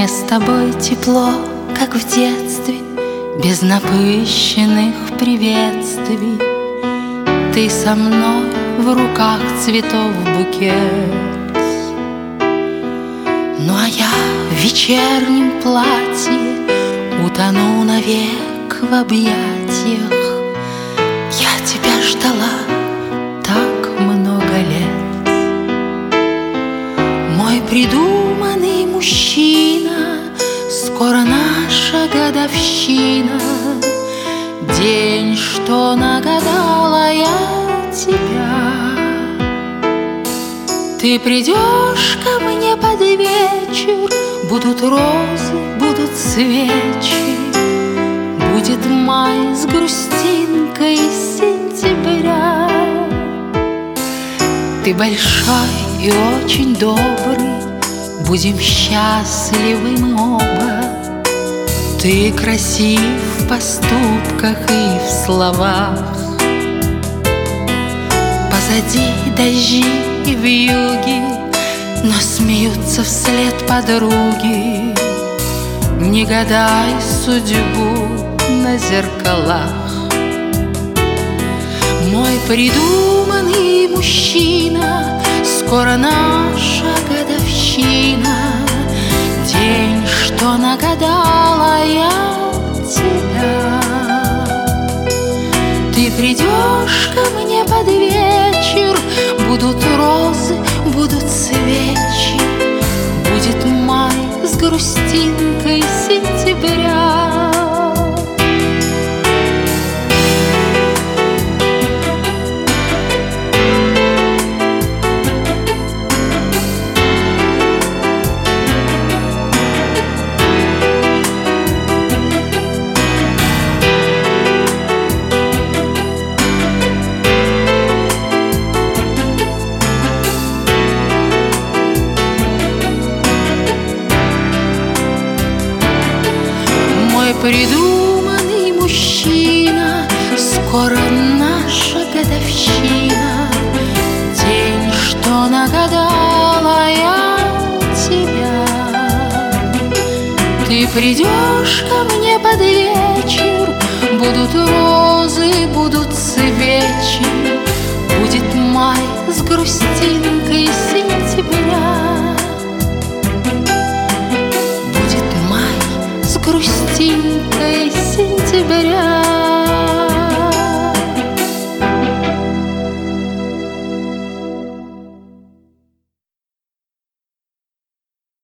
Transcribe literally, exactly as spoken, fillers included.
Мне с тобой тепло, как в детстве, без напыщенных приветствий. Ты со мной, в руках цветов букет. Ну а я в вечернем платье утону навек в объятиях. Я тебя ждала так много лет. Мой придуманный мужчина, скоро наша годовщина, день, что нагадала я тебя. Ты придешь ко мне под вечер, будут розы, будут свечи, будет май с грустинкой сентября. Ты большой и очень добрый, будем счастливы мы оба. Ты красив в поступках и в словах. Позади дожди и вьюги, но смеются вслед подруги. Не гадай судьбу на зеркалах. Мой придуманный мужчина, скоро наша годовщина, день, что нагадала я тебя. Ты придешь ко мне под вечер, будут розы, будут свечи, будет май с грустинкой сентября. Придуманный мужчина, скоро наша годовщина, день, что нагадала я тебя. Ты придешь ко мне под вечер, будут розы, будут свечи, будет май с грустинкой сентября. Будет май с грустинкой